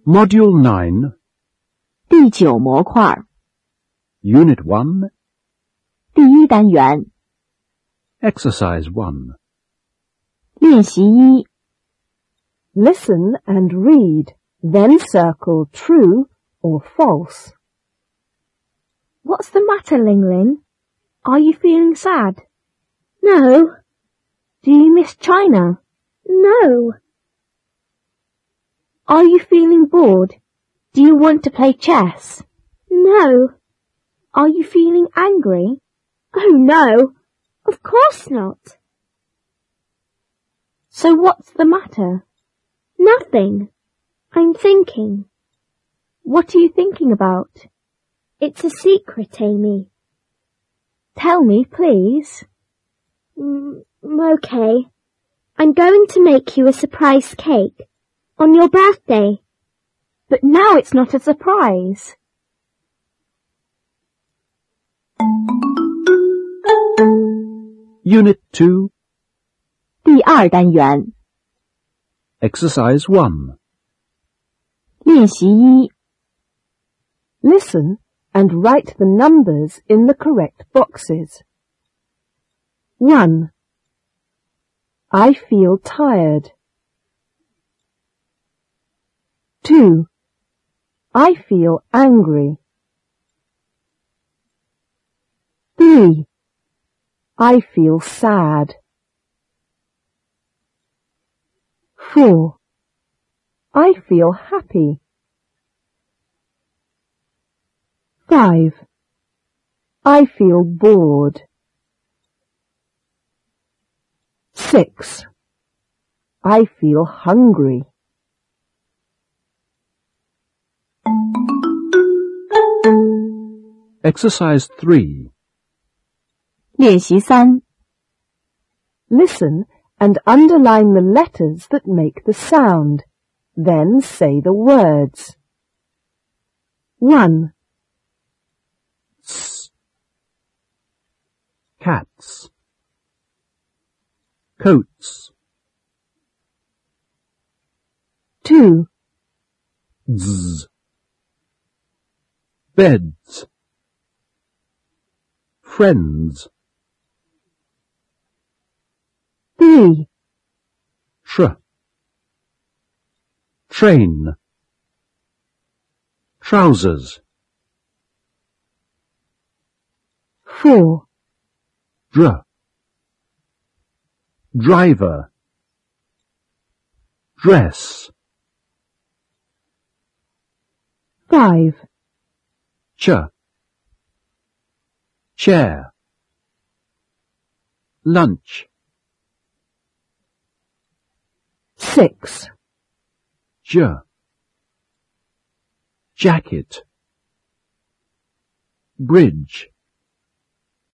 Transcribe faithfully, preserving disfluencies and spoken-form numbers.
Module nine, 第九模块 Unit one, 第一单元 Exercise one. 练习一 Listen and read, then circle true or false. What's the matter, Ling Ling? Are you feeling sad? No. Do you miss China? No. Are you feeling bored? Do you want to play chess? No. Are you feeling angry? Oh no. Of course not. So what's the matter? Nothing. I'm thinking. What are you thinking about? It's a secret, Amy. Tell me, please. Mm, okay. I'm going to make you a surprise cake on your birthday. But now it's not a surprise. Unit two, 第二单元 Exercise one. 练习一 Listen and write the numbers in the correct boxes. one. I feel tired. two. I feel angry. three. I feel sad. four. I feel happy. five. I feel bored. six. I feel hungry. Exercise three. 练习三 Listen and underline the letters that make the sound. Then say the words. one. S. Cats. Coats. two. Z. Beds. Friends. three. Tr. Train. Trousers. four. Dr. Driver. Dress. five. Ch. Chair. Lunch. six. J. Jacket. Bridge.